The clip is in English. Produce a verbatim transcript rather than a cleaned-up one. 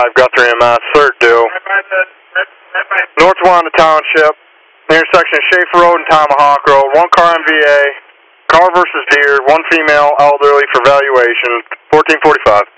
five, Guthrie M S, third due. North Wanda Township, intersection of Schaefer Road and Tomahawk Road, one car M V A, car versus deer, one female elderly for valuation, fourteen forty-five.